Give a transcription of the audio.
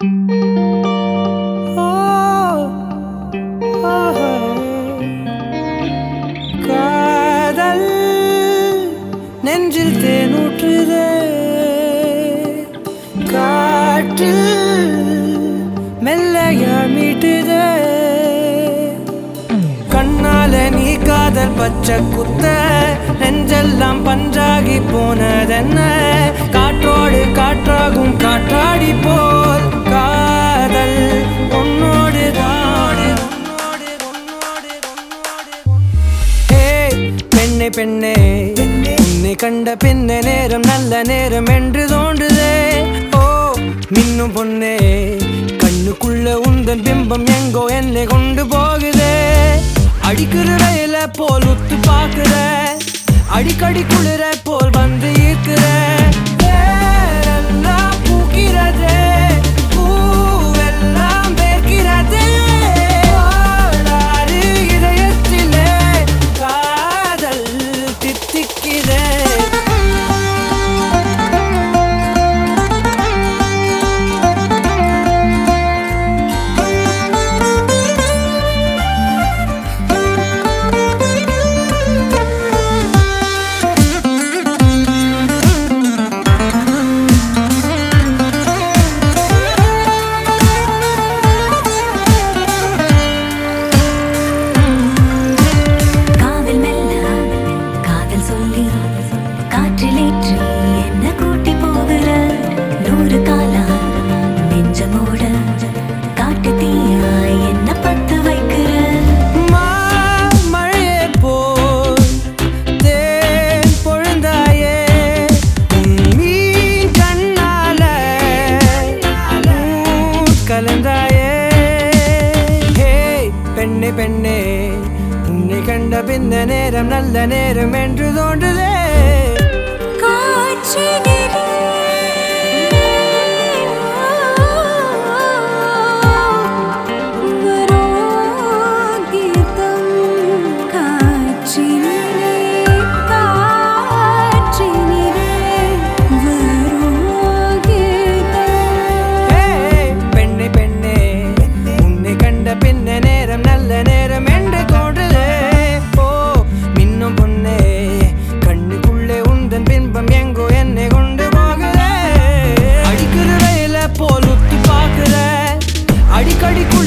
காதல் நெஞ்சில் தேனூற்றுதே, காற்றில் மெல்லையா மீட்டுதே. கண்ணால நீ காதல் பச்சை குத்த, நெஞ்செல்லாம் பஞ்சாகி போனதென்ன? காற்றோடு காற்றாகும் காற்றாடி போல் காதல் உன்னோடு தான். பெண்ணே பெண்ணே உன்னை கண்ட பின்ன நேரம் நல்ல நேரம் என்று தோன்றுதே. ஓ மின்னும் பொண்ணே, கண்ணுக்குள்ள உந்தன் பிம்பம் எங்கோ என்னை கொண்டு போகுதே. அடிக்கிற ரயில போல் உத்து பாக்குற, அடிக்கடி குளிர போல் வந்து ஈர்க்கிற. வேறெல்லாம் பூக்கிறதே, பூவெல்லாம் வேர்க்கிறதே. இதயத்திலே காதல் தித்திக்கிறே. பெண்ணே பெண்ணே உன்னை கண்ட பின்ன நேரம் நல்ல நேரம் என்று தோன்றுதே. அடிக்கடி